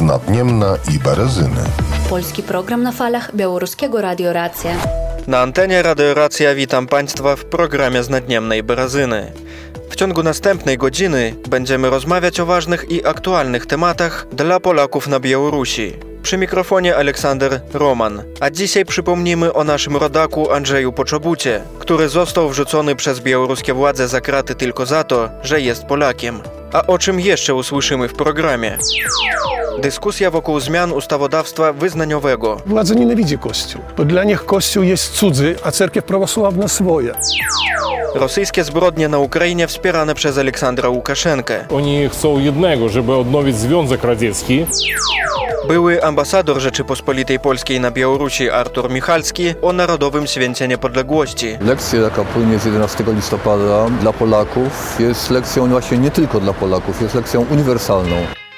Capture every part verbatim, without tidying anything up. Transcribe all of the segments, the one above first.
Nadniemna i Berezyny. Polski program na falach Białoruskiego Radio Racja. Na antenie Radio Racja witam Państwa w programie z Nadniemnej Berezyny. W ciągu następnej godziny będziemy rozmawiać o ważnych i aktualnych tematach dla Polaków na Białorusi. Przy mikrofonie Aleksander Roman, a dzisiaj przypomnimy o naszym rodaku Andrzeju Poczobucie, który został wrzucony przez białoruskie władze za kraty tylko za to, że jest Polakiem. A o czym jeszcze usłyszymy w programie? Dyskusja wokół zmian ustawodawstwa wyznaniowego. Władza nienawidzi Kościół, bo dla nich Kościół jest cudzy, a cerkiew prawosławna swoja. Rosyjskie zbrodnie na Ukrainie wspierane przez Aleksandra Łukaszenkę. Oni chcą jednego, żeby odnowić Związek Radziecki. Były ambasador Rzeczypospolitej Polskiej na Białorusi Artur Michalski o Narodowym Święcie Niepodległości. Lekcja, jaka płynie z jedenastego listopada dla Polaków, jest lekcją właśnie nie tylko dla Polaków, jest lekcją uniwersalną.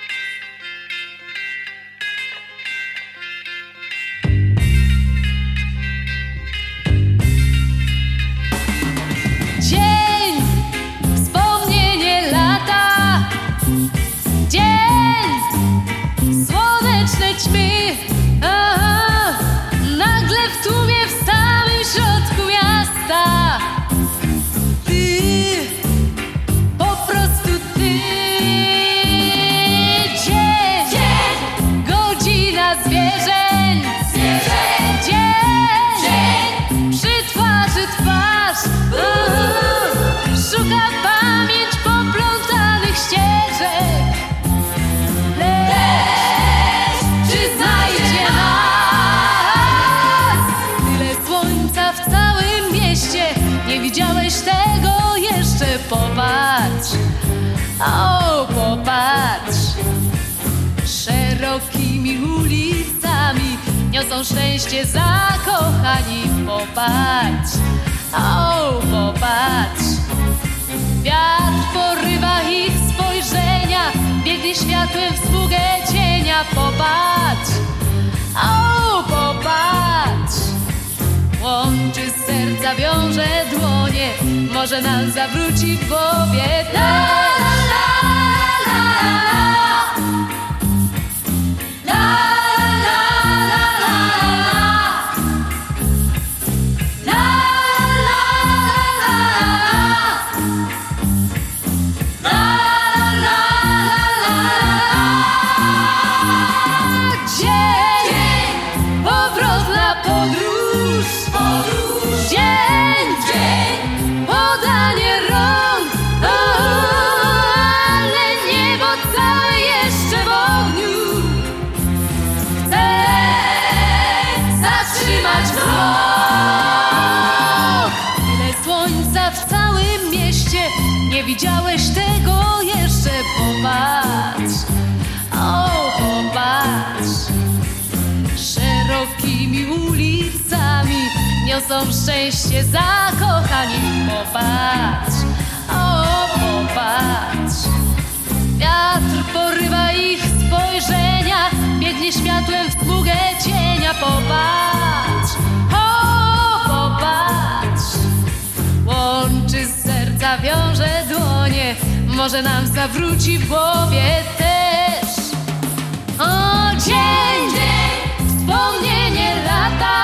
Popatrz, o popatrz, szerokimi ulicami niosą szczęście zakochani. Popatrz, o popatrz, wiatr porywa ich spojrzenia, biegnie światłem w sługę cienia. Popatrz, o popatrz, łączy serca, wiąże dłonie, może nam zawróci w głowie też. La, la, la, la, la, la, la, la, dzień, powrót na podróż. Dzień, dzień, podanie rąk, o, ale niebo całe jeszcze w ogniu. Chcę zatrzymać wzrok. Tyle słońca w całym mieście, nie widziałeś tego jeszcze. Popatrz, o popatrz, szerokimi ulicami niosą szczęście zakochani. Popatrz, o popatrz, wiatr porywa ich spojrzenia, biegnie światłem w sługę cienia. Popatrz, o popatrz, łączy serca, wiąże dłonie, może nam zawróci w głowie też. O dzień, dzień, wspomnienie lata.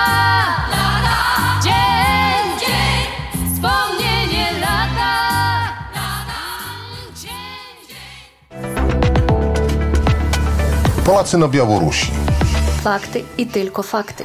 Polacy na Białorusi. Fakty i tylko fakty.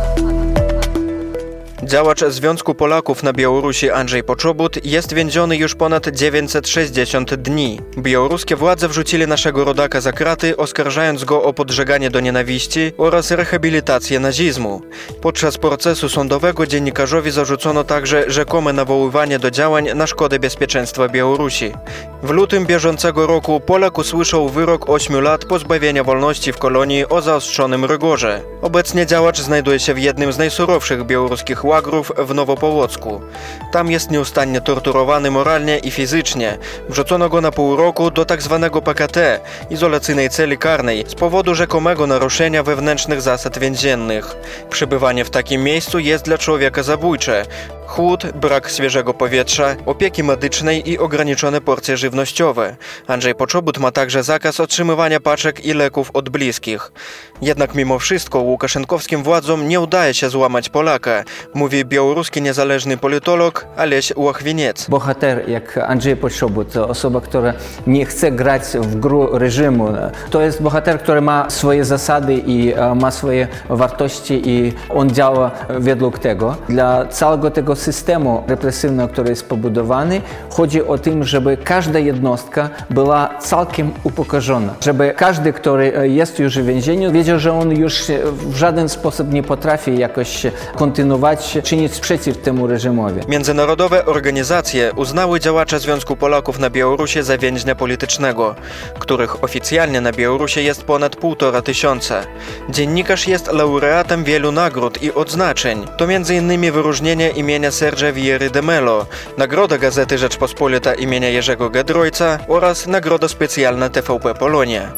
Działacz Związku Polaków na Białorusi Andrzej Poczobut jest więziony już ponad dziewięćset sześćdziesiąt dni. Białoruskie władze wrzucili naszego rodaka za kraty, oskarżając go o podżeganie do nienawiści oraz rehabilitację nazizmu. Podczas procesu sądowego dziennikarzowi zarzucono także rzekome nawoływanie do działań na szkodę bezpieczeństwa Białorusi. W lutym bieżącego roku Polak usłyszał wyrok ośmiu lat pozbawienia wolności w kolonii o zaostrzonym rygorze. Obecnie działacz znajduje się w jednym z najsurowszych białoruskich łagrów w Nowopołocku. Tam jest nieustannie torturowany moralnie i fizycznie. Wrzucono go na pół roku do tzw. P K T, izolacyjnej celi karnej, z powodu rzekomego naruszenia wewnętrznych zasad więziennych. Przebywanie w takim miejscu jest dla człowieka zabójcze. Chłód, brak świeżego powietrza, opieki medycznej i ograniczone porcje żywnościowe. Andrzej Poczobut ma także zakaz otrzymywania paczek i leków od bliskich. Jednak mimo wszystko łukaszenkowskim władzom nie udaje się złamać Polaka, mówi białoruski niezależny politolog Aleś Łachwiniec. Bohater jak Andrzej Poczobut, osoba, która nie chce grać w grę reżimu, to jest bohater, który ma swoje zasady i ma swoje wartości i on działa według tego. Dla całego tego systemu represywnego, który jest pobudowany, chodzi o tym, żeby każda jednostka była całkiem upokorzona. Żeby każdy, który jest już w więzieniu, wiedział, że on już w żaden sposób nie potrafi jakoś kontynuować, czynić sprzeciw temu reżimowi. Międzynarodowe organizacje uznały działacza Związku Polaków na Białorusi za więźnia politycznego, których oficjalnie na Białorusi jest ponad półtora tysiąca. Dziennikarz jest laureatem wielu nagród i odznaczeń. To między innymi wyróżnienie imienia Sergia Viery de Mello, nagroda Gazety Rzeczpospolita imienia Jerzego Giedroyca oraz nagroda specjalna T V P Polonia.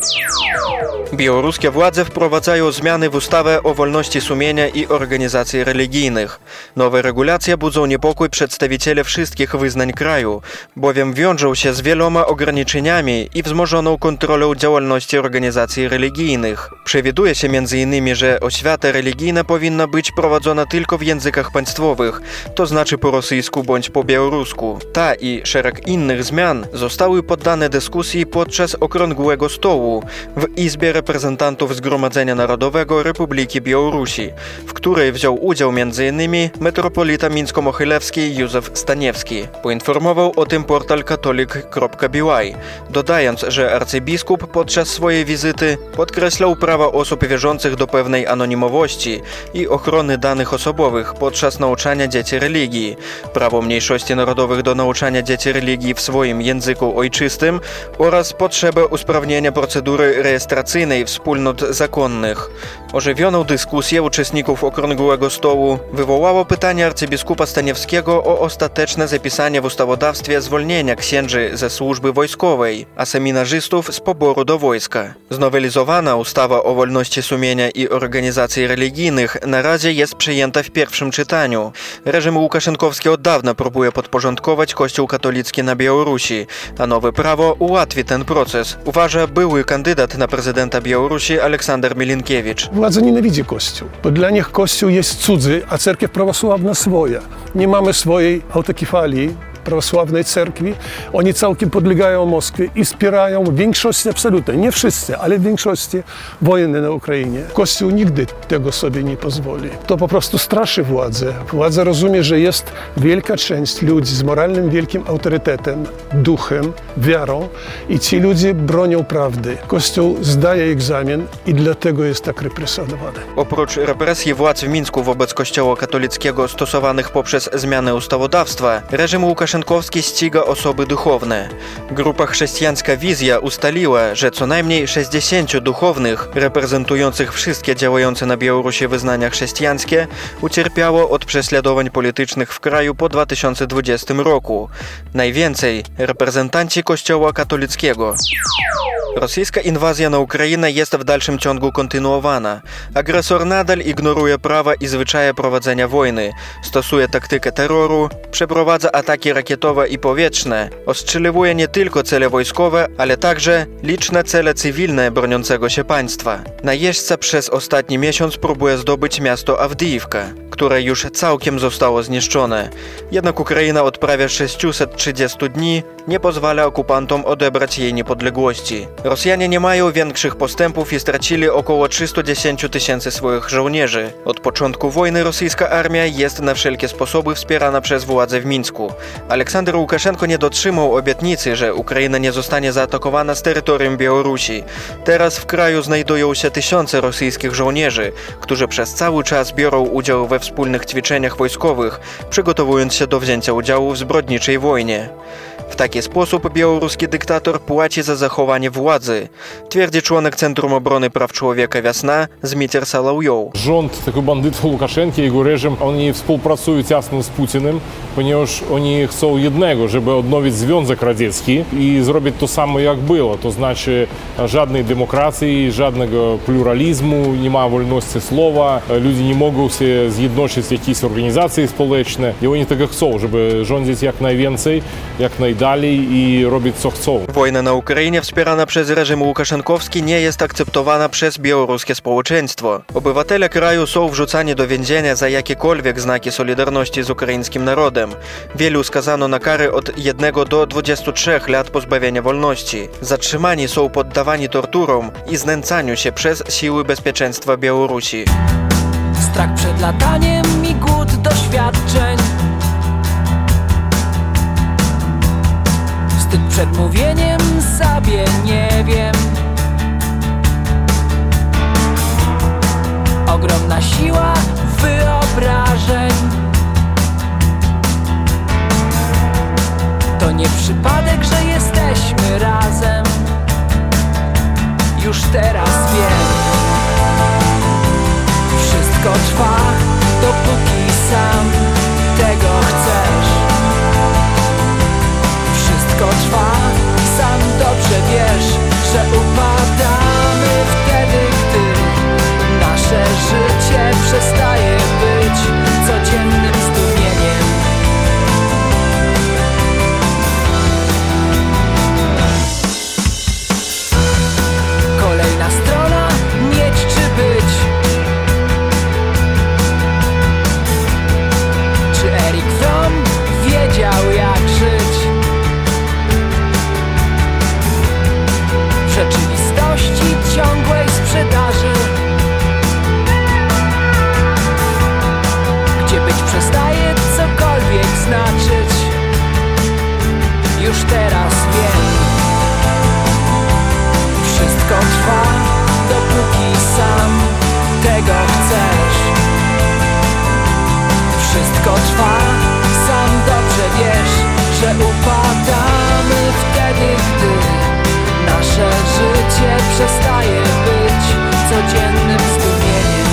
Białoruskie władze wprowadzają zmiany w ustawę o wolności sumienia i organizacji religijnych. Nowe regulacje budzą niepokój przedstawicieli wszystkich wyznań kraju, bowiem wiążą się z wieloma ograniczeniami i wzmożoną kontrolą działalności organizacji religijnych. Przewiduje się między innymi, że oświata religijna powinna być prowadzona tylko w językach państwowych, to znaczy po rosyjsku bądź po białorusku. Ta i szereg innych zmian zostały poddane dyskusji podczas Okrągłego Stołu w Izbie Reprezentantów Zgromadzenia Narodowego Republiki Białorusi, w której wziął udział między innymi metropolita mińsko-mochylewski Józef Staniewski. Poinformował o tym portal katolik kropka b y, dodając, że arcybiskup podczas swojej wizyty podkreślał prawa osób wierzących do pewnej anonimowości i ochrony danych osobowych podczas nauczania dzieci religii, prawo mniejszości narodowych do nauczania dzieci religii w swoim języku ojczystym oraz potrzebę usprawnienia procedury rejestracyjnej wspólnot zakonnych. Ożywioną dyskusję uczestników Okrągłego Stołu wywołało pytanie arcybiskupa Staniewskiego o ostateczne zapisanie w ustawodawstwie zwolnienia księży ze służby wojskowej, a seminarzystów z poboru do wojska. Znowelizowana ustawa o wolności sumienia i organizacji religijnych na razie jest przyjęta w pierwszym czytaniu. Reżim łukaszenkowski od dawna próbuje podporządkować Kościół katolicki na Białorusi, a nowe prawo ułatwi ten proces, uważa były kandydat na prezydenta Białorusi Aleksander Milinkiewicz. Władza nienawidzi Kościół, bo dla nich Kościół jest cudzy, a cerkiew prawosławna swoja. Nie mamy swojej autokefalii prawosławnej cerkwi. Oni całkiem podlegają Moskwie i wspierają w większości absolutnej, nie wszyscy, ale w większości wojny na Ukrainie. Kościół nigdy tego sobie nie pozwoli. To po prostu straszy władzę. Władza rozumie, że jest wielka część ludzi z moralnym wielkim autorytetem, duchem, wiarą i ci ludzie bronią prawdy. Kościół zdaje egzamin i dlatego jest tak represjonowany. Oprócz represji władz w Mińsku wobec Kościoła katolickiego stosowanych poprzez zmianę ustawodawstwa, reżim Łukaszenkowski ściga osoby duchowne. Grupa Chrześcijańska Wizja ustaliła, że co najmniej sześćdziesięciu duchownych, reprezentujących wszystkie działające na Białorusi wyznania chrześcijańskie, ucierpiało od prześladowań politycznych w kraju po dwa tysiące dwudziestym roku. Najwięcej reprezentanci Kościoła katolickiego. Rosyjska inwazja na Ukrainę jest w dalszym ciągu kontynuowana. Agresor nadal ignoruje prawa i zwyczaje prowadzenia wojny, stosuje taktykę terroru, przeprowadza ataki rakietowe i powietrzne, ostrzeliwuje nie tylko cele wojskowe, ale także liczne cele cywilne broniącego się państwa. Najeźdźca przez ostatni miesiąc próbuje zdobyć miasto Awdijiwka, które już całkiem zostało zniszczone. Jednak Ukraina od prawie sześciuset trzydziestu dni nie pozwala okupantom odebrać jej niepodległości. Rosjanie nie mają większych postępów i stracili około trzysta dziesięć tysięcy swoich żołnierzy. Od początku wojny rosyjska armia jest na wszelkie sposoby wspierana przez władze w Mińsku. Aleksander Łukaszenko nie dotrzymał obietnicy, że Ukraina nie zostanie zaatakowana z terytorium Białorusi. Teraz w kraju znajdują się tysiące rosyjskich żołnierzy, którzy przez cały czas biorą udział we wspólnych ćwiczeniach wojskowych, przygotowując się do wzięcia udziału w zbrodniczej wojnie. W taki sposób białoruski dyktator płaci za zachowanie władzy władzy, twierdzi członek Centrum Obrony Praw Człowieka Wiosna Zmiter Соловьев. Rząd tego bandyta Łukaszenki i jego reżim, oni współpracują jasno z Putinem, ponieważ oni chcą jednego, żeby odnowić Związek Radziecki i zrobić to samo jak było. To znaczy żadnej demokracji, żadnego pluralizmu, nie ma wolności słowa, ludzie nie mogą się zjednoczyć w jakieś organizacje społeczne i oni tego chcą, żeby rządzić jak najwięcej, jak najdalej i robić co chcą. Wojna na Ukrainie wspierana przez reżim łukaszenkowski nie jest akceptowana przez białoruskie społeczeństwo. Obywatele kraju są wrzucani do więzienia za jakiekolwiek znaki solidarności z ukraińskim narodem. Wielu skazano na kary od jednego do dwudziestu trzech lat pozbawienia wolności. Zatrzymani są poddawani torturom i znęcaniu się przez siły bezpieczeństwa Białorusi. Strach przed lataniem i głód doświadczeń, wstyd przed mówieniem sobie nie wiem. Ogromna siła wyobrażeń, to nie przypadek, że jesteśmy razem. Już teraz wiem, wszystko trwa, dopóki sam tego chcesz. Wszystko trwa, sam dobrze wiesz, że upadamy wtedy, gdy nasze życie przestaje być codziennym zdumieniem. Kolejna strona, mieć czy być. Czy Erik Fromm wiedział jak żyć? W rzeczywistości ciągłej sprzedaży, gdzie być przestaje cokolwiek znaczyć. Już teraz wiem, wszystko trwa, dopóki sam tego chcesz. Wszystko trwa, sam dobrze wiesz, że upadamy wtedy, gdy nasze życie przestaje być codziennym zdumieniem.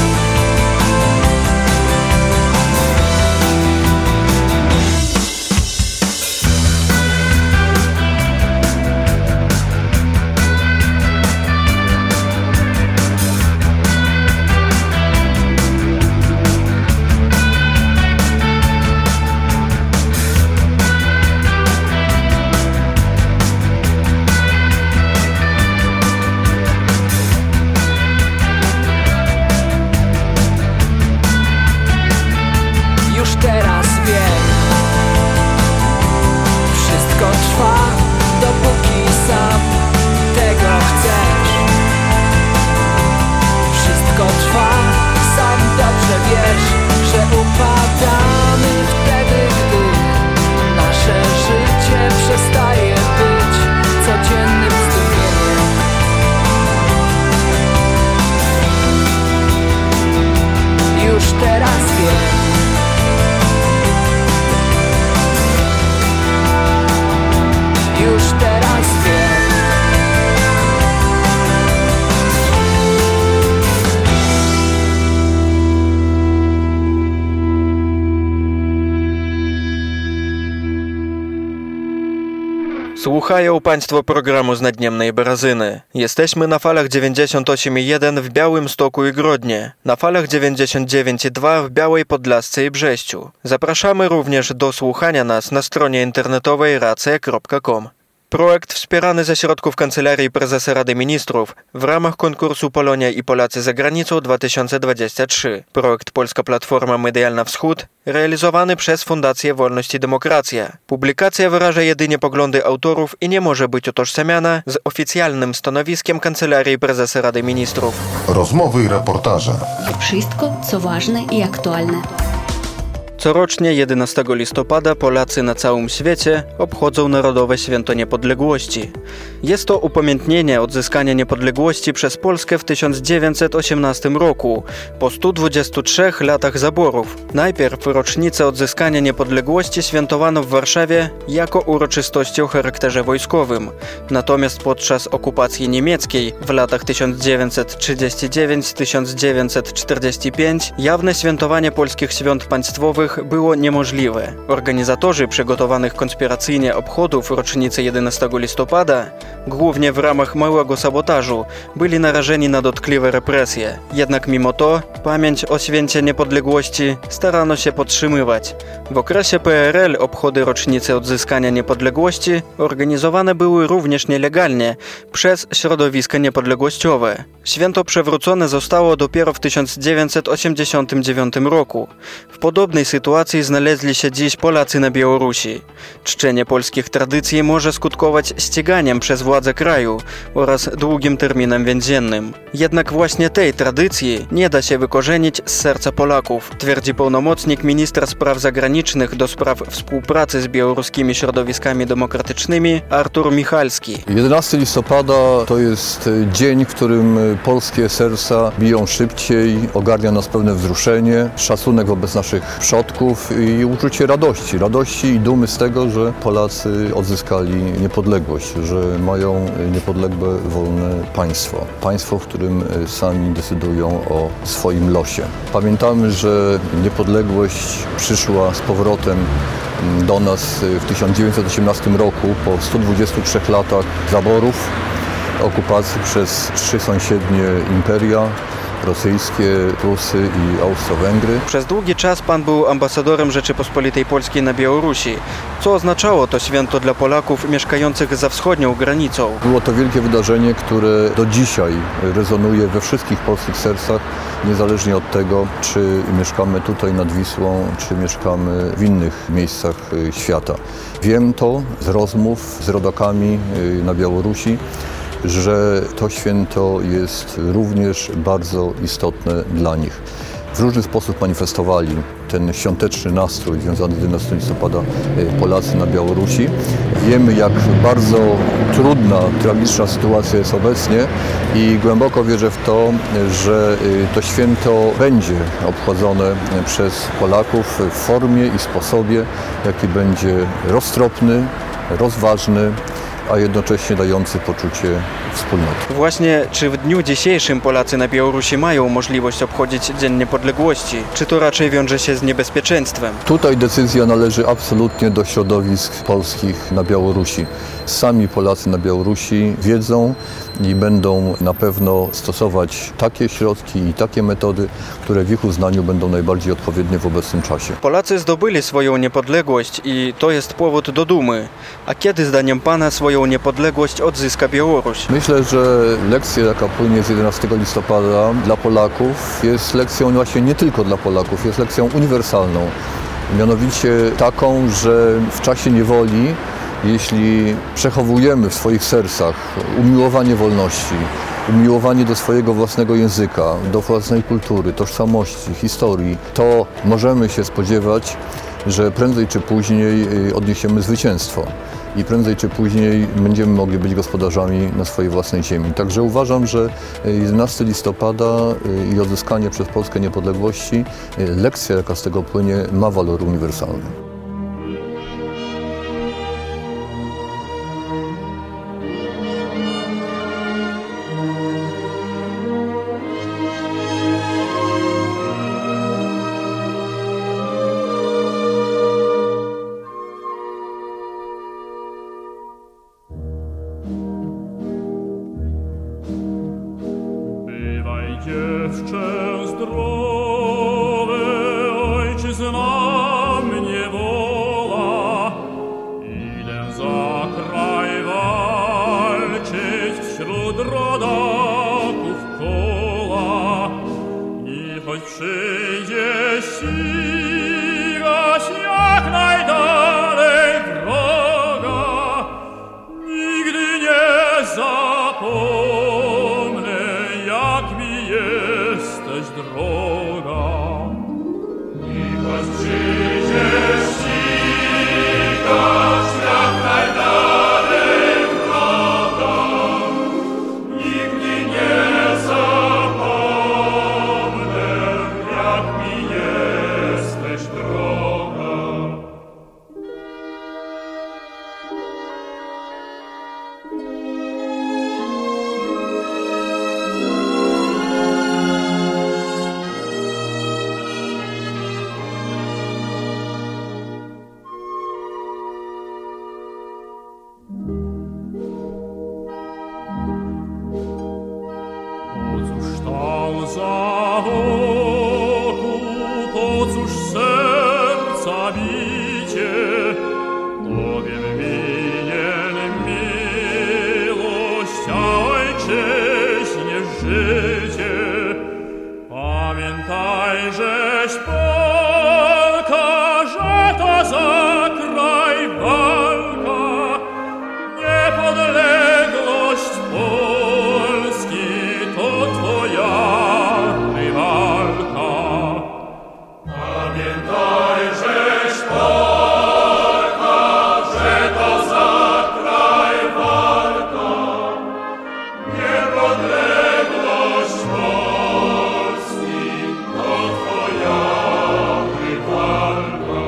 Słuchają Państwo programu z Nadniemnej Barazyny. Jesteśmy na falach dziewięćdziesiąt osiem i jeden w Białymstoku i Grodnie, na falach dziewięćdziesiąt dziewięć i dwa w Białej Podlasce i Brześciu. Zapraszamy również do słuchania nas na stronie internetowej racja kropka com. Projekt wspierany ze środków Kancelarii Prezesa Rady Ministrów w ramach konkursu Polonia i Polacy za granicą dwa tysiące dwudziesty trzeci. Projekt Polska Platforma Medialna Wschód realizowany przez Fundację Wolność i Demokracja. Publikacja wyraża jedynie poglądy autorów i nie może być utożsamiana z oficjalnym stanowiskiem Kancelarii Prezesa Rady Ministrów. Rozmowy i reportaże. Wszystko, co ważne i aktualne. Corocznie jedenastego listopada Polacy na całym świecie obchodzą Narodowe Święto Niepodległości. Jest to upamiętnienie odzyskania niepodległości przez Polskę w tysiąc dziewięćset osiemnastym roku, po stu dwudziestu trzech latach zaborów. Najpierw rocznicę odzyskania niepodległości świętowano w Warszawie jako uroczystości o charakterze wojskowym. Natomiast podczas okupacji niemieckiej w latach tysiąc dziewięćset trzydziesty dziewiąty do tysiąc dziewięćset czterdziestego piątego jawne świętowanie polskich świąt państwowych było niemożliwe. Organizatorzy przygotowanych konspiracyjnie obchodów rocznicy jedenastego listopada, głównie w ramach małego sabotażu, byli narażeni na dotkliwe represje. Jednak mimo to pamięć o święcie niepodległości starano się podtrzymywać. W okresie P R L obchody rocznicy odzyskania niepodległości organizowane były również nielegalnie przez środowiska niepodległościowe. Święto przywrócone zostało dopiero w tysiąc dziewięćset osiemdziesiątym dziewiątym roku. W podobnej sytuacji znaleźli się dziś Polacy na Białorusi. Czczenie polskich tradycji może skutkować ściganiem przez władze kraju oraz długim terminem więziennym. Jednak właśnie tej tradycji nie da się wykorzenić z serca Polaków, twierdzi pełnomocnik ministra spraw zagranicznych do spraw współpracy z białoruskimi środowiskami demokratycznymi Artur Michalski. jedenastego listopada to jest dzień, w którym polskie serca biją szybciej, ogarnia nas pewne wzruszenie, szacunek wobec naszych przodków i uczucie radości. Radości i dumy z tego, że Polacy odzyskali niepodległość, że mają niepodległe, wolne państwo. Państwo, w którym sami decydują o swoim losie. Pamiętamy, że niepodległość przyszła z powrotem do nas w tysiąc dziewięćset osiemnastym roku po stu dwudziestu trzech latach zaborów, okupacji przez trzy sąsiednie imperia, rosyjskie, Prusy i Austro-Węgry. Przez długi czas pan był ambasadorem Rzeczypospolitej Polskiej na Białorusi. Co oznaczało to święto dla Polaków mieszkających za wschodnią granicą? Było to wielkie wydarzenie, które do dzisiaj rezonuje we wszystkich polskich sercach, niezależnie od tego, czy mieszkamy tutaj nad Wisłą, czy mieszkamy w innych miejscach świata. Wiem to z rozmów z rodakami na Białorusi, że to święto jest również bardzo istotne dla nich. W różny sposób manifestowali ten świąteczny nastrój związany z jedenastego listopada Polacy na Białorusi. Wiemy, jak bardzo trudna, tragiczna sytuacja jest obecnie i głęboko wierzę w to, że to święto będzie obchodzone przez Polaków w formie i sposobie, jaki będzie roztropny, rozważny, a jednocześnie dający poczucie wspólnoty. Właśnie, czy w dniu dzisiejszym Polacy na Białorusi mają możliwość obchodzić Dzień Niepodległości? Czy to raczej wiąże się z niebezpieczeństwem? Tutaj decyzja należy absolutnie do środowisk polskich na Białorusi. Sami Polacy na Białorusi wiedzą i będą na pewno stosować takie środki i takie metody, które w ich uznaniu będą najbardziej odpowiednie w obecnym czasie. Polacy zdobyli swoją niepodległość i to jest powód do dumy. A kiedy zdaniem pana swoją niepodległość odzyska Białoruś? Myślę, że lekcja, jaka płynie z jedenastego listopada dla Polaków, jest lekcją właśnie nie tylko dla Polaków, jest lekcją uniwersalną. Mianowicie taką, że w czasie niewoli, jeśli przechowujemy w swoich sercach umiłowanie wolności, umiłowanie do swojego własnego języka, do własnej kultury, tożsamości, historii, to możemy się spodziewać, że prędzej czy później odniesiemy zwycięstwo i prędzej czy później będziemy mogli być gospodarzami na swojej własnej ziemi. Także uważam, że jedenastego listopada i odzyskanie przez Polskę niepodległości, lekcja, jaka z tego płynie, ma walor uniwersalny. Dziewczę zdrowe, ojczyzna mnie woła. Idę za kraj walczyć wśród rodaków koła. I choć przyjdzie ścigać jak najdalej wroga, nigdy nie zapomnę, jak mi jesteś droga. I choć przyjdzie nowocześnie życie. Pamiętaj, żeś Polka, że to za kraj walka, niepodległość Polski to twoja rywalka. Pamiętaj, żeś Polka, że to za kraj walka, niepodległość Polski to twoja rywalka.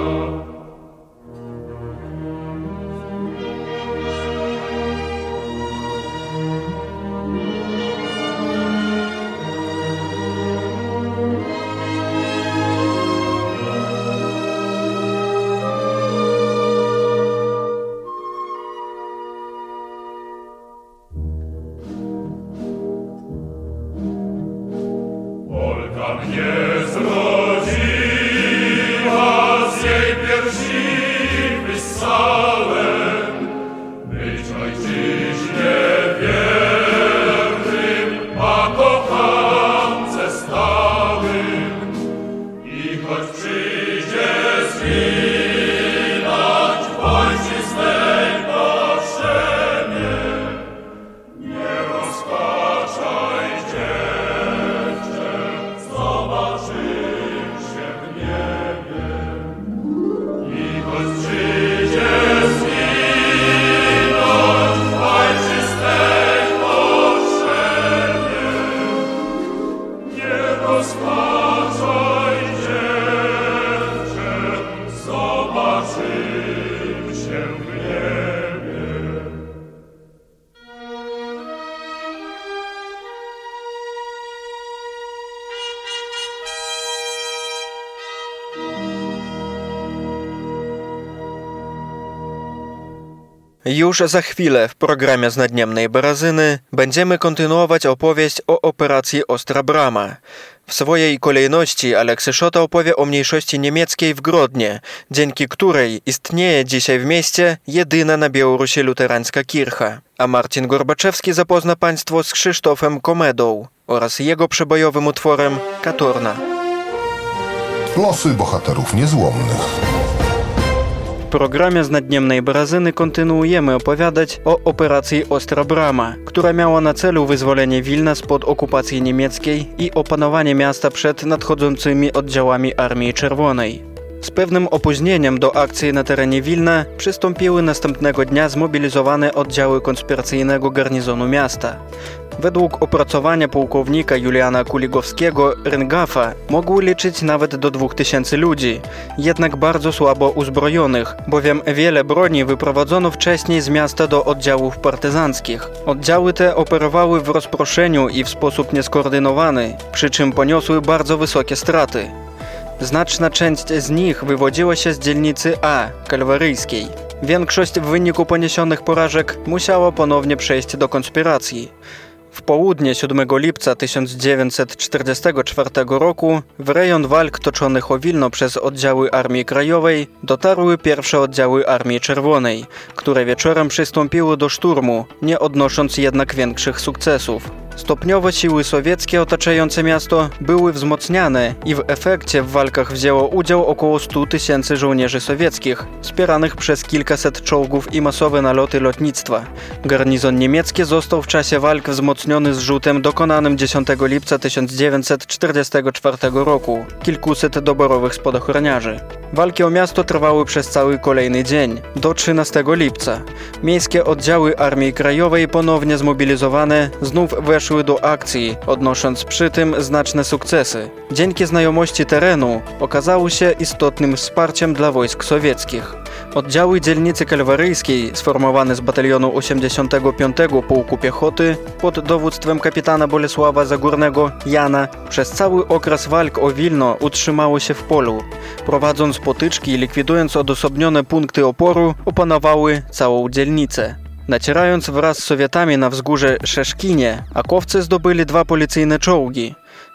Polka mnie zrodziła, z jej piersi wyssałem, być ojczyźnie wiernym, a kochance stałym. I choć przyjdzie zginąć w ojczystej potrzebie, nie rozpaczaj, dziewczę, zobaczymy się w niebie. I choć przyjdzie zginąć w ojczystej potrzebie, nie rozpaczaj, dziewczę, zobaczymy się w niebie. Już za chwilę w programie Znadniemnej Barazyny będziemy kontynuować opowieść o operacji Ostra Brama. W swojej kolejności Aleksy Szota opowie o mniejszości niemieckiej w Grodnie, dzięki której istnieje dzisiaj w mieście jedyna na Białorusi luterańska kircha. A Marcin Gorbaczewski zapozna Państwo z Krzysztofem Komedą oraz jego przebojowym utworem Katorna. Losy bohaterów niezłomnych. W programie Znadniemnej Barazyny kontynuujemy opowiadać o operacji Ostra Brama, która miała na celu wyzwolenie Wilna spod okupacji niemieckiej i opanowanie miasta przed nadchodzącymi oddziałami Armii Czerwonej. Z pewnym opóźnieniem do akcji na terenie Wilna przystąpiły następnego dnia zmobilizowane oddziały konspiracyjnego garnizonu miasta. Według opracowania pułkownika Juliana Kuligowskiego Ryngafa mogły liczyć nawet do dwóch tysięcy ludzi, jednak bardzo słabo uzbrojonych, bowiem wiele broni wyprowadzono wcześniej z miasta do oddziałów partyzanckich. Oddziały te operowały w rozproszeniu i w sposób nieskoordynowany, przy czym poniosły bardzo wysokie straty. Znaczna część z nich wywodziła się z dzielnicy A, kalwaryjskiej. Większość w wyniku poniesionych porażek musiała ponownie przejść do konspiracji. W południe siódmego lipca tysiąc dziewięćset czterdziestego czwartego roku w rejon walk toczonych o Wilno przez oddziały Armii Krajowej dotarły pierwsze oddziały Armii Czerwonej, które wieczorem przystąpiły do szturmu, nie odnosząc jednak większych sukcesów. Stopniowo siły sowieckie otaczające miasto były wzmocniane i w efekcie w walkach wzięło udział około stu tysięcy żołnierzy sowieckich, wspieranych przez kilkaset czołgów i masowe naloty lotnictwa. Garnizon niemiecki został w czasie walk wzmocniony zrzutem dokonanym dziesiątego lipca tysiąc dziewięćset czterdziestego czwartego roku, kilkuset doborowych spadochroniarzy. Walki o miasto trwały przez cały kolejny dzień, do trzynastego lipca. Miejskie oddziały Armii Krajowej ponownie zmobilizowane znów weszły do akcji, odnosząc przy tym znaczne sukcesy. Dzięki znajomości terenu okazały się istotnym wsparciem dla wojsk sowieckich. Oddziały dzielnicy kalwaryjskiej, sformowane z batalionu osiemdziesiątego piątego Pułku Piechoty pod dowództwem kapitana Bolesława Zagórnego Jana, przez cały okres walk o Wilno utrzymały się w polu. Prowadząc potyczki i likwidując odosobnione punkty oporu, opanowały całą dzielnicę. Nacierając wraz z Sowietami na wzgórze Szeszkinie, akowcy zdobyli dwa policyjne czołgi.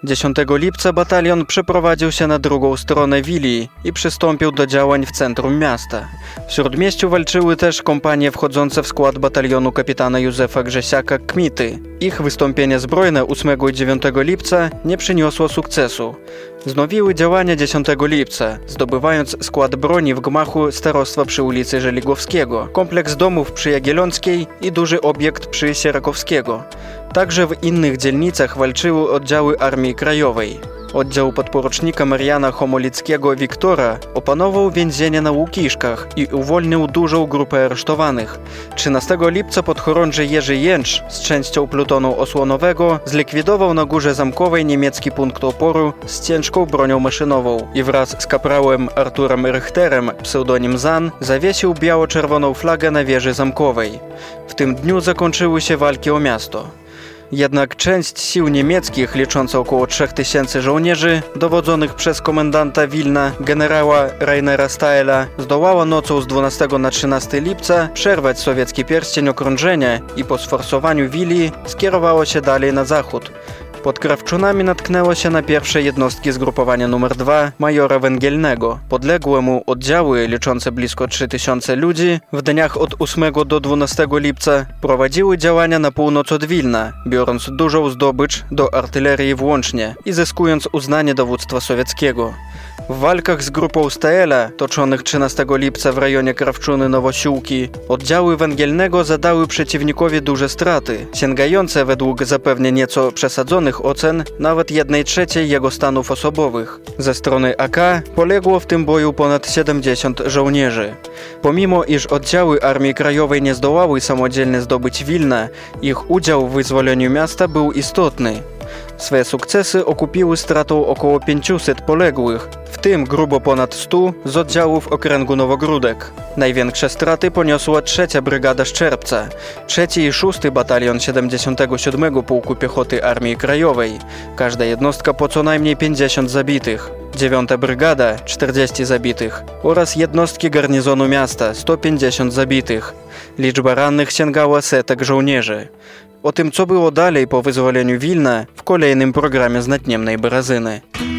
dziesiątego lipca batalion przeprowadził się na drugą stronę Wilii i przystąpił do działań w centrum miasta. W Śródmieściu walczyły też kompanie wchodzące w skład batalionu kapitana Józefa Grzesiaka Kmity. Ich wystąpienie zbrojne ósmego i dziewiątego lipca nie przyniosło sukcesu. Wznowiły działania dziesiątego lipca, zdobywając skład broni w gmachu starostwa przy ulicy Żeligowskiego, kompleks domów przy Jagiellonskiej i duży obiekt przy Sierakowskiego. Także w innych dzielnicach walczyły oddziały Armii Krajowej. Oddział podporucznika Mariana Homolickiego Wiktora opanował więzienie na Łukiszkach i uwolnił dużą grupę aresztowanych. trzynastego lipca podchorąży Jerzy Jęcz z częścią plutonu osłonowego zlikwidował na Górze Zamkowej niemiecki punkt oporu z ciężką bronią maszynową i wraz z kaprałem Arturem Richterem, pseudonim Zan, zawiesił biało-czerwoną flagę na wieży zamkowej. W tym dniu zakończyły się walki o miasto. Jednak część sił niemieckich, licząca około trzech tysięcy żołnierzy, dowodzonych przez komendanta Wilna, generała Rainera Staela, zdołała nocą z dwunastego na trzynastego lipca przerwać sowiecki pierścień okrążenia i po sforsowaniu Wilii skierowało się dalej na zachód. Pod Krawczunami natknęło się na pierwsze jednostki zgrupowania numer dwa majora Węgielnego. Podległe mu oddziały, liczące blisko trzy tysiące ludzi, w dniach od ósmego do dwunastego lipca prowadziły działania na północ od Wilna, biorąc dużą zdobycz do artylerii włącznie i zyskując uznanie dowództwa sowieckiego. W walkach z grupą Staela, toczonych trzynastego lipca w rejonie Krawczuny-Nowosiłki, oddziały Węgielnego zadały przeciwnikowi duże straty, sięgające według zapewne nieco przesadzonych ocen nawet jednej trzeciej jego stanów osobowych. Ze strony A K poległo w tym boju ponad siedemdziesiąt żołnierzy. Pomimo iż oddziały Armii Krajowej nie zdołały samodzielnie zdobyć Wilna, ich udział w wyzwoleniu miasta był istotny. Swe sukcesy okupiły stratą około pięciuset poległych, w tym grubo ponad stu z oddziałów okręgu Nowogródek. Największe straty poniosła trzecia Brygada Szczerbca, trzeci i szósty Batalion siedemdziesiątego siódmego Pułku Piechoty Armii Krajowej, każda jednostka po co najmniej pięćdziesiąt zabitych, dziewiąta Brygada czterdzieści zabitych oraz jednostki garnizonu miasta sto pięćdziesiąt zabitych. Liczba rannych sięgała setek żołnierzy. O tym, co było dalej po wyzwoleniu Wilna, w kolejnym programie z Nadniemnej Barazyny.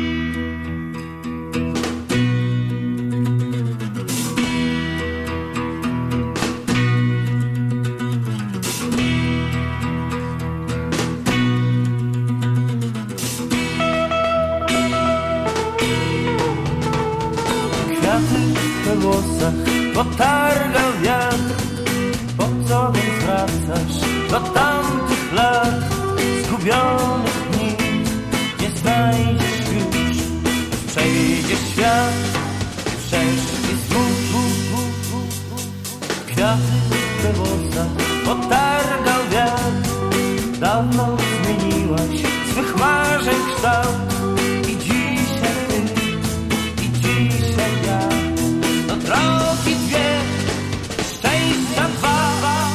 Kwiaty we włosach potargał wiatr. Po co więc wracasz do tamtych lat? Zgubionych dni nie znajdziesz już. Przejdzie świat, przeszli znów. Kwiaty we włosach potargał wiatr. Dawno zmieniłaś swych marzeń kształt. I dzisiaj ty, i dzisiaj ja. Do drogi dwie, szczęścia dwa.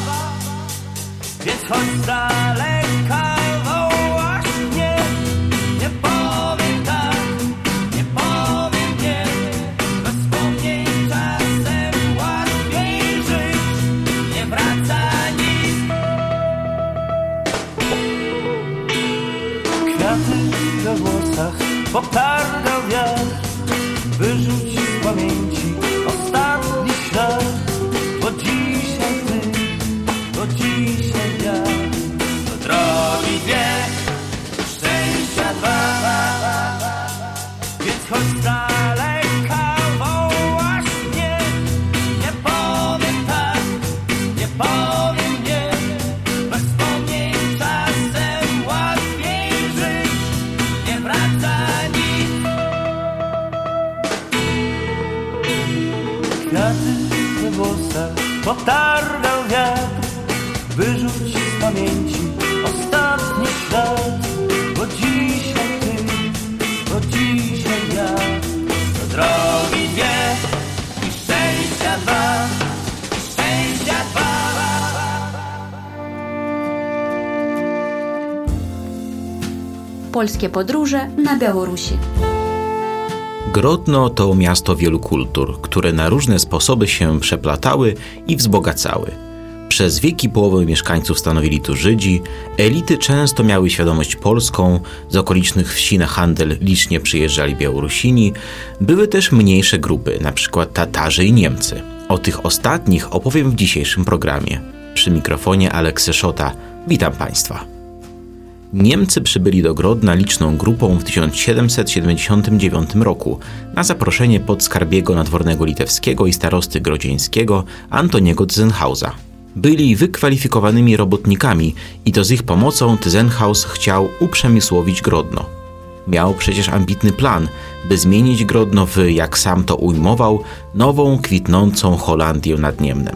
Więc chodź z daleka, wołasz mnie. Nie powiem tak, nie powiem nie. Bez wspomnień czasem łatwiej żyć. Nie wraca nic. Kwiaty we włosach potargał wiatr. Wyrzuć z pamięci ostatni ślad. Bo dzisiaj ty, bo dzisiaj ja. Do drogi dwie, szczęścia dwa. Więc chodź z daleka, wołasz mnie. Nie powiem tak, nie powiem nie. Bez wspomnień czasem łatwiej żyć. Nie wraca nic. Kwiaty we włosach potargał wiatr. Wyrzuć z pamięci ostatni ślad. Bo dzisiaj ty, bo dzisiaj ja. Do drogi dwie i szczęścia dwa, i szczęścia dwa. Polskie podróże na Białorusi. Grodno to miasto wielu kultur, które na różne sposoby się przeplatały i wzbogacały. Przez wieki połowę mieszkańców stanowili tu Żydzi, elity często miały świadomość polską, z okolicznych wsi na handel licznie przyjeżdżali Białorusini, były też mniejsze grupy, np. Tatarzy i Niemcy. O tych ostatnich opowiem w dzisiejszym programie. Przy mikrofonie Aleks Szota. Witam Państwa. Niemcy przybyli do Grodna liczną grupą w tysiąc siedemset siedemdziesiątym dziewiątym roku na zaproszenie podskarbiego nadwornego litewskiego i starosty grodzieńskiego Antoniego Tyzenhausa. Byli wykwalifikowanymi robotnikami i to z ich pomocą Tyzenhaus chciał uprzemysłowić Grodno. Miał przecież ambitny plan, by zmienić Grodno w, jak sam to ujmował, nową, kwitnącą Holandię nad Niemnem.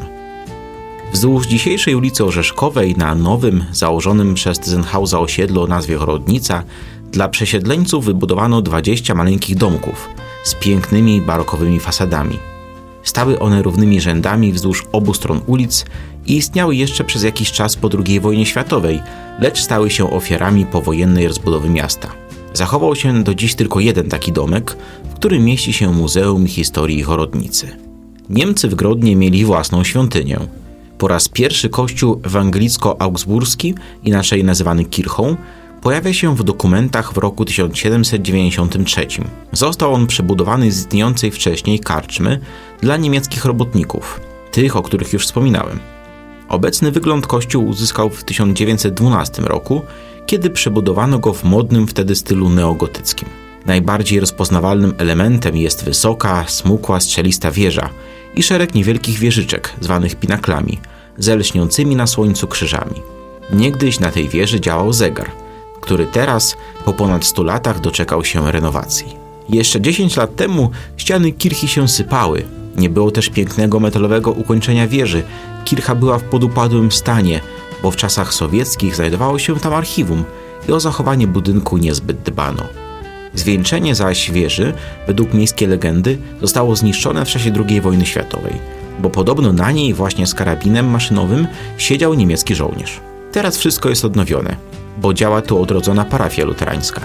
Wzdłuż dzisiejszej ulicy Orzeszkowej na nowym, założonym przez Tyzenhausa osiedlu o nazwie Horodnica dla przesiedleńców wybudowano dwadzieścia maleńkich domków z pięknymi barokowymi fasadami. Stały one równymi rzędami wzdłuż obu stron ulic i istniały jeszcze przez jakiś czas po drugiej wojnie światowej, lecz stały się ofiarami powojennej rozbudowy miasta. Zachował się do dziś tylko jeden taki domek, w którym mieści się Muzeum Historii Horodnicy. Niemcy w Grodnie mieli własną świątynię. Po raz pierwszy kościół ewangelicko-augsburski, inaczej nazywany Kirchą, pojawia się w dokumentach w roku tysiąc siedemset dziewięćdziesiątym trzecim. Został on przebudowany z istniejącej wcześniej karczmy dla niemieckich robotników, tych, o których już wspominałem. Obecny wygląd kościół uzyskał w tysiąc dziewięćset dwunastym roku, kiedy przebudowano go w modnym wtedy stylu neogotyckim. Najbardziej rozpoznawalnym elementem jest wysoka, smukła, strzelista wieża i szereg niewielkich wieżyczek, zwanych pinaklami, ze lśniącymi na słońcu krzyżami. Niegdyś na tej wieży działał zegar, który teraz, po ponad stu latach, doczekał się renowacji. Jeszcze dziesięć lat temu ściany kirchi się sypały. Nie było też pięknego metalowego ukończenia wieży. Kircha była w podupadłym stanie, bo w czasach sowieckich znajdowało się tam archiwum i o zachowanie budynku niezbyt dbano. Zwieńczenie zaś wieży, według miejskiej legendy, zostało zniszczone w czasie drugiej wojny światowej, bo podobno na niej właśnie z karabinem maszynowym siedział niemiecki żołnierz. Teraz wszystko jest odnowione, bo działa tu odrodzona parafia luterańska.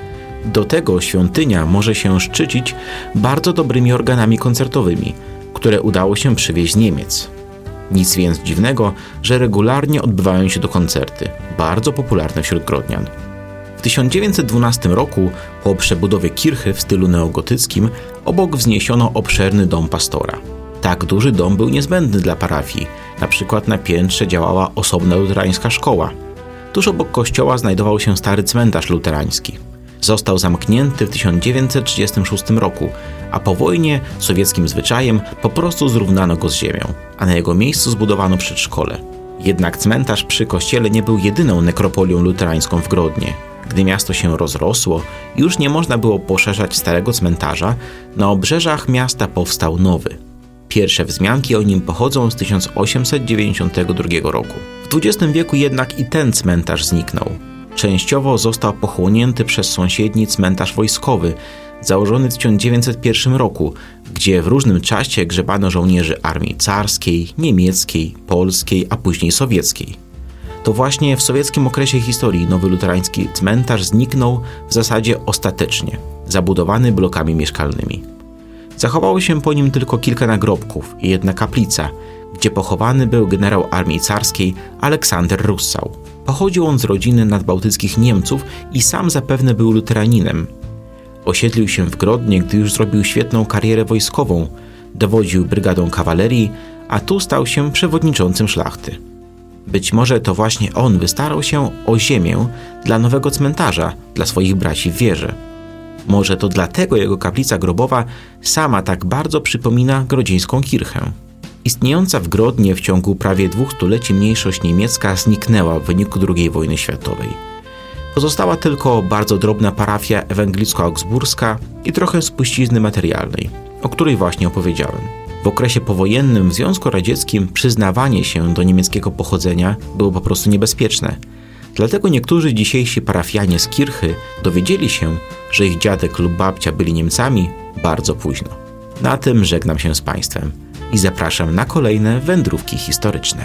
Do tego świątynia może się szczycić bardzo dobrymi organami koncertowymi, które udało się przywieźć z Niemiec. Nic więc dziwnego, że regularnie odbywają się tu koncerty, bardzo popularne wśród grodnian. W tysiąc dziewięćset dwunastym roku, po przebudowie kirchy w stylu neogotyckim, obok wzniesiono obszerny dom pastora. Tak duży dom był niezbędny dla parafii, na przykład na piętrze działała osobna luterańska szkoła. Tuż obok kościoła znajdował się stary cmentarz luterański. Został zamknięty w tysiąc dziewięćset trzydziestym szóstym roku, a po wojnie sowieckim zwyczajem po prostu zrównano go z ziemią, a na jego miejscu zbudowano przedszkole. Jednak cmentarz przy kościele nie był jedyną nekropolią luterańską w Grodnie. Gdy miasto się rozrosło, już nie można było poszerzać starego cmentarza, na obrzeżach miasta powstał nowy. Pierwsze wzmianki o nim pochodzą z tysiąc osiemset dziewięćdziesiątego drugiego roku. W dwudziestym wieku jednak i ten cmentarz zniknął. Częściowo został pochłonięty przez sąsiedni cmentarz wojskowy, założony w tysiąc dziewięćset pierwszym roku, gdzie w różnym czasie grzebano żołnierzy armii carskiej, niemieckiej, polskiej, a później sowieckiej. To właśnie w sowieckim okresie historii nowy luterański cmentarz zniknął w zasadzie ostatecznie, zabudowany blokami mieszkalnymi. Zachowało się po nim tylko kilka nagrobków i jedna kaplica, gdzie pochowany był generał armii carskiej Aleksander Russał. Pochodził on z rodziny nadbałtyckich Niemców i sam zapewne był luteraninem. Osiedlił się w Grodnie, gdy już zrobił świetną karierę wojskową, dowodził brygadą kawalerii, a tu stał się przewodniczącym szlachty. Być może to właśnie on wystarał się o ziemię dla nowego cmentarza dla swoich braci w wierze. Może to dlatego jego kaplica grobowa sama tak bardzo przypomina grodzieńską kirchę. Istniejąca w Grodnie w ciągu prawie dwóch stuleci mniejszość niemiecka zniknęła w wyniku drugiej wojny światowej. Pozostała tylko bardzo drobna parafia ewangelicko-augsburska i trochę spuścizny materialnej, o której właśnie opowiedziałem. W okresie powojennym w Związku Radzieckim przyznawanie się do niemieckiego pochodzenia było po prostu niebezpieczne. Dlatego niektórzy dzisiejsi parafianie z Kirchy dowiedzieli się, że ich dziadek lub babcia byli Niemcami bardzo późno. Na tym żegnam się z Państwem i zapraszam na kolejne wędrówki historyczne.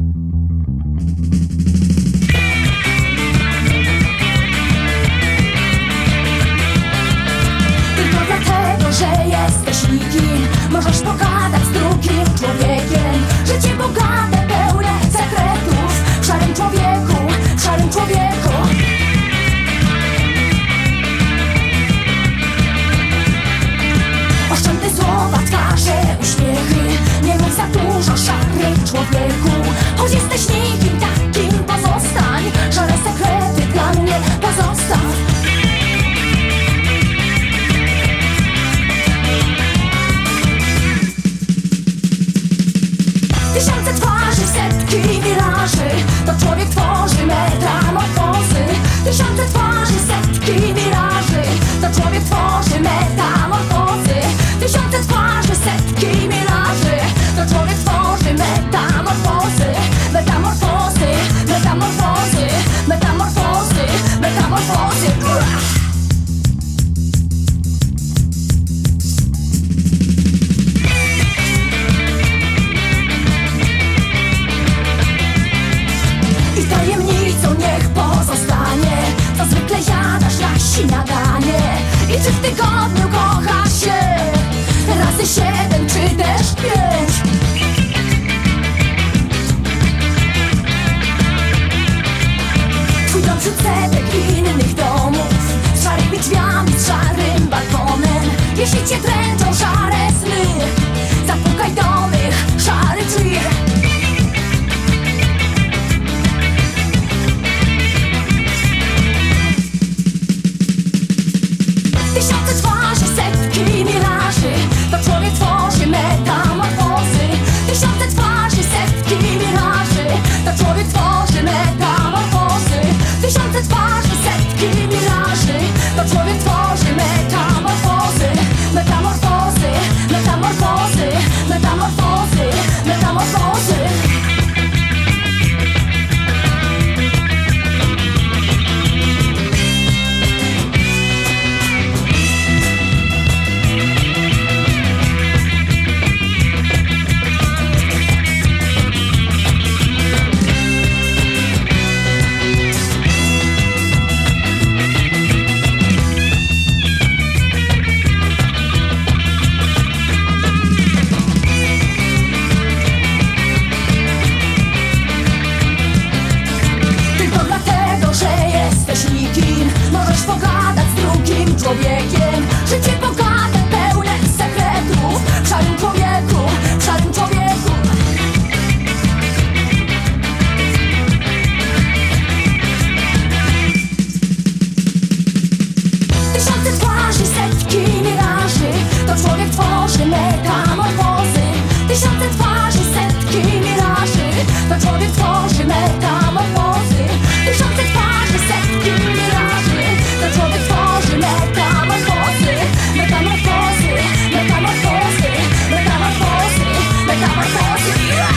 Tylko dlatego, że jesteś nikim, możesz pogadać z drugim człowiekiem. Życie bogate, pełne, Choć jesteś nikim takim, pozostań. Szare sekrety dla mnie pozostaw. Tysiące twarzy, setki wiraży, to człowiek tworzy metamorfozy. Tysiące twarzy, setki wiraży, to człowiek tworzy metamorfozy. Tysiące twarzy, setki wiraży, to człowiek tworzy metamorfozy. Metamorfozy, metamorfozy, metamorfozy, metamorfozy. I tajemnicą niech pozostanie, co zwykle jadasz na śniadanie. I czy w tygodniu kochasz się razy siedem czy też pięć? Twój dom wśród setek innych domów, z szarymi drzwiami, z szarym balkonem. Jeśli cię dręczą szare sny, zapukaj do mych szarych drzwi. Tysiące twarzy, setki miraży, to człowiek tworzy metamorfozy. Tysiące twarzy, setki miraży, to człowiek tworzy metamorfozy. Tysiące twarzy, setki miraży, to człowiek tworzy metamorfozy. Metamorfozy, metamorfozy, metamorfozy, metamorfozy. Możesz pogadać z drugim człowiekiem. Życie bogate, pełne sekretów. W szarym człowieku, w szarym człowieku. Tysiące twarzy, setki miraży, to człowiek tworzy metamorfozy. Tysiące twarzy, setki miraży, to człowiek tworzy metamorfozy. Tysiące twarzy, setki miraży, to człowiek tworzy metamorfozy. Metamorfozy, metamorfozy, metamorfozy, metamorfozy.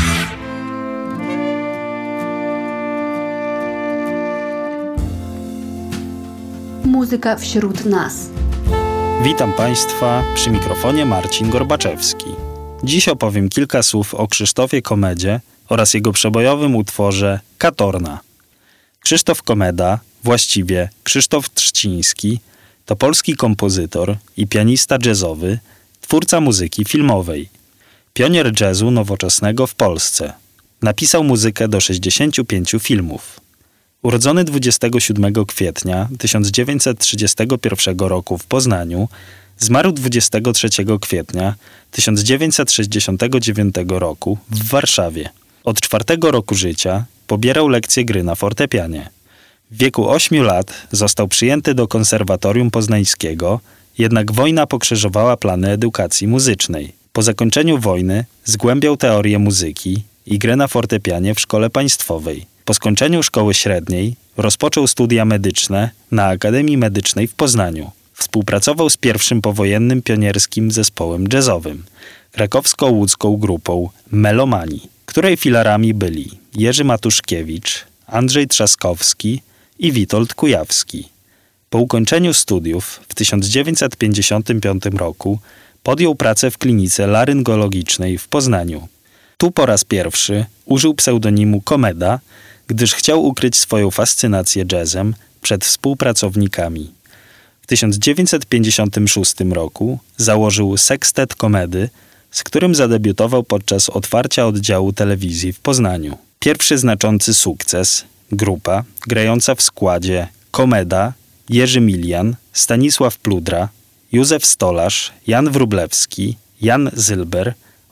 Muzyka wśród nas. Witam Państwa, przy mikrofonie Marcin Gorbaczewski. Dziś opowiem kilka słów o Krzysztofie Komedzie oraz jego przebojowym utworze Katorna. Krzysztof Komeda, właściwie Krzysztof Trzciński, to polski kompozytor i pianista jazzowy, twórca muzyki filmowej. Pionier jazzu nowoczesnego w Polsce. Napisał muzykę do sześćdziesięciu pięciu filmów. Urodzony dwudziestego siódmego kwietnia tysiąc dziewięćset trzydziestego pierwszego roku w Poznaniu, zmarł dwudziestego trzeciego kwietnia tysiąc dziewięćset sześćdziesiątego dziewiątego roku w Warszawie. Od czwartego roku życia pobierał lekcje gry na fortepianie. W wieku ośmiu lat został przyjęty do konserwatorium poznańskiego, jednak wojna pokrzyżowała plany edukacji muzycznej. Po zakończeniu wojny zgłębiał teorię muzyki i grę na fortepianie w szkole państwowej. Po skończeniu szkoły średniej rozpoczął studia medyczne na Akademii Medycznej w Poznaniu. Współpracował z pierwszym powojennym pionierskim zespołem jazzowym, krakowsko-łódzką grupą Melomani, której filarami byli Jerzy Matuszkiewicz, Andrzej Trzaskowski i Witold Kujawski. Po ukończeniu studiów w tysiąc dziewięćset pięćdziesiątym piątym roku podjął pracę w klinice laryngologicznej w Poznaniu. Tu po raz pierwszy użył pseudonimu Komeda, gdyż chciał ukryć swoją fascynację jazzem przed współpracownikami. W tysiąc dziewięćset pięćdziesiątym szóstym roku założył Sekstet Komedy, z którym zadebiutował podczas otwarcia oddziału telewizji w Poznaniu. Pierwszy znaczący sukces, grupa grająca w składzie Komeda, Jerzy Milian, Stanisław Pludra, Józef Stolarz, Jan Wróblewski, Jan Zylber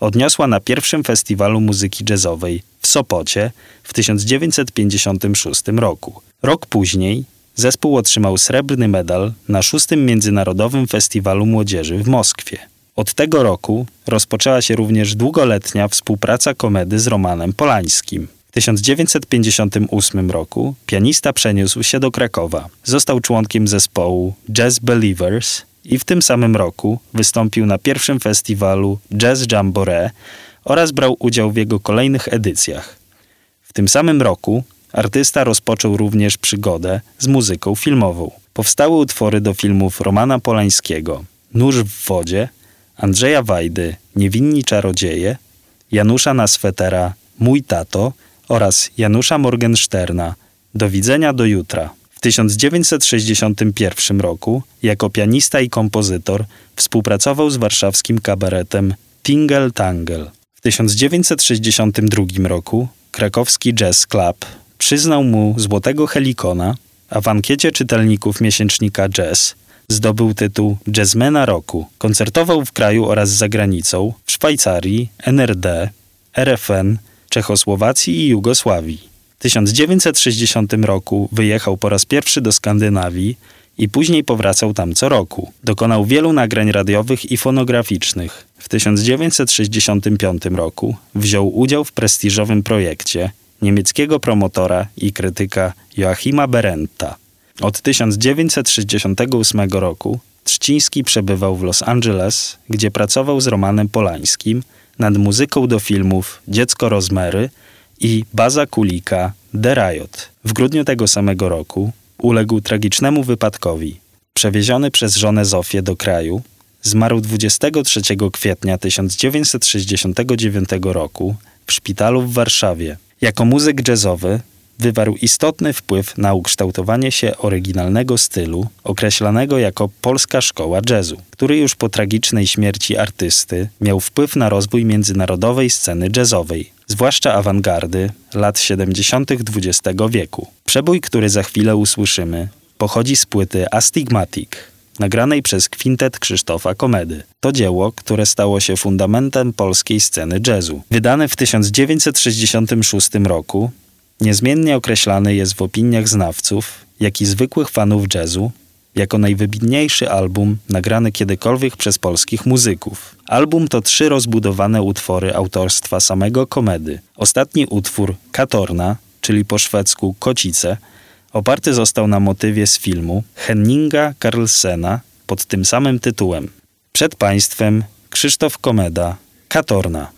odniosła na pierwszym festiwalu muzyki jazzowej w Sopocie w tysiąc dziewięćset pięćdziesiątym szóstym roku. Rok później zespół otrzymał srebrny medal na szóstym Międzynarodowym Festiwalu Młodzieży w Moskwie. Od tego roku rozpoczęła się również długoletnia współpraca Komedy z Romanem Polańskim. W tysiąc dziewięćset pięćdziesiątym ósmym roku pianista przeniósł się do Krakowa. Został członkiem zespołu Jazz Believers i w tym samym roku wystąpił na pierwszym festiwalu Jazz Jamboree oraz brał udział w jego kolejnych edycjach. W tym samym roku artysta rozpoczął również przygodę z muzyką filmową. Powstały utwory do filmów Romana Polańskiego Nóż w wodzie, Andrzeja Wajdy Niewinni czarodzieje, Janusza Naswetera Mój tato oraz Janusza Morgensterna Do widzenia do jutra. W tysiąc dziewięćset sześćdziesiątym pierwszym roku jako pianista i kompozytor współpracował z warszawskim kabaretem Tingel Tangel. W tysiąc dziewięćset sześćdziesiątym drugim roku krakowski Jazz Club przyznał mu Złotego Helikona, a w ankiecie czytelników miesięcznika Jazz zdobył tytuł Jazzmana Roku. Koncertował w kraju oraz za granicą, w Szwajcarii, N R D, R F N, Czechosłowacji i Jugosławii. W tysiąc dziewięćset sześćdziesiątym roku wyjechał po raz pierwszy do Skandynawii i później powracał tam co roku. Dokonał wielu nagrań radiowych i fonograficznych. W tysiąc dziewięćset sześćdziesiątym piątym roku wziął udział w prestiżowym projekcie niemieckiego promotora i krytyka Joachima Berenta. Od tysiąc dziewięćset sześćdziesiątego ósmego roku Trzciński przebywał w Los Angeles, gdzie pracował z Romanem Polańskim nad muzyką do filmów Dziecko Rozmery i Baza Kulika The Riot. W grudniu tego samego roku uległ tragicznemu wypadkowi. Przewieziony przez żonę Zofię do kraju, zmarł dwudziestego trzeciego kwietnia tysiąc dziewięćset sześćdziesiątego dziewiątego roku w szpitalu w Warszawie. Jako muzyk jazzowy wywarł istotny wpływ na ukształtowanie się oryginalnego stylu, określanego jako polska szkoła jazzu, który już po tragicznej śmierci artysty miał wpływ na rozwój międzynarodowej sceny jazzowej, zwłaszcza awangardy lat siedemdziesiątych dwudziestego wieku. Przebój, który za chwilę usłyszymy, pochodzi z płyty Astigmatic, nagranej przez kwintet Krzysztofa Komedy. To dzieło, które stało się fundamentem polskiej sceny jazzu. Wydane w tysiąc dziewięćset sześćdziesiątym szóstym roku, niezmiennie określany jest w opiniach znawców, jak i zwykłych fanów jazzu, jako najwybitniejszy album nagrany kiedykolwiek przez polskich muzyków. Album to trzy rozbudowane utwory autorstwa samego Komedy. Ostatni utwór, Katorna, czyli po szwedzku Kocice, oparty został na motywie z filmu Henninga Carlsena pod tym samym tytułem. Przed Państwem Krzysztof Komeda, Katorna.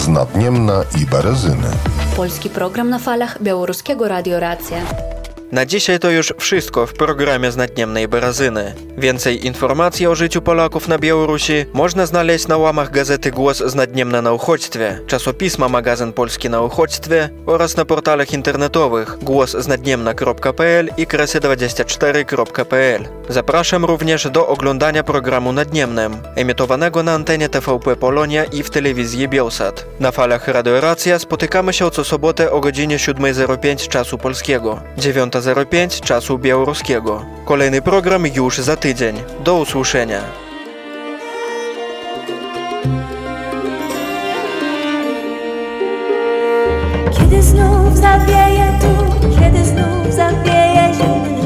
z Nadniemna i Berezyny. Polski program na falach Białoruskiego Radio Racja. Na dzisiaj to już wszystko w programie z Nadniemnej Berezyny. Więcej informacji o życiu Polaków na Białorusi można znaleźć na łamach gazety Głos z Nadniemna na uchodźstwie, czasopisma Magazyn Polski na uchodźstwie oraz na portalach internetowych głos z nadniemna kropka p l i kresy dwadzieścia cztery kropka p l. Zapraszam również do oglądania programu Nadniemnem, emitowanego na antenie T V P Polonia i w telewizji Bielsat. Na falach Radio Racja spotykamy się co sobotę o godzinie siódma zero pięć czasu polskiego, dziewiąta zero pięć czasu białoruskiego. Kolejny program już za tydzień. Do usłyszenia. Kiedy znów zawieje tu, kiedy znów zawieje zimny